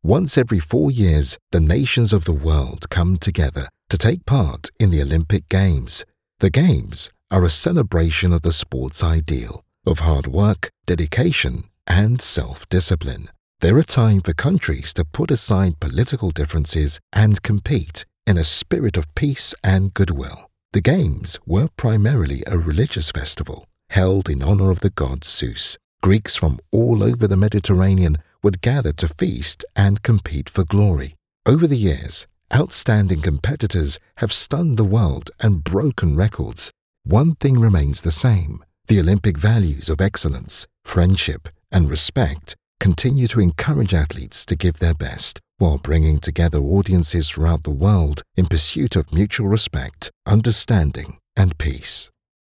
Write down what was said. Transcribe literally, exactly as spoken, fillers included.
Once every four years, the nations of the world come together to take part in the Olympic Games. The Games are a celebration of the sport's ideal of hard work, dedication, and self-discipline. They're a time for countries to put aside political differences and compete in a spirit of peace and goodwill. The Games were primarily a religious festival held in honor of the god Zeus. Greeks from all over the Mediterranean would gather to feast and compete for glory. Over the years, outstanding competitors have stunned the world and broken records. One thing remains the same. The Olympic values of excellence, friendship, and respect continue to encourage athletes to give their best while bringing together audiences throughout the world in pursuit of mutual respect, understanding, and peace.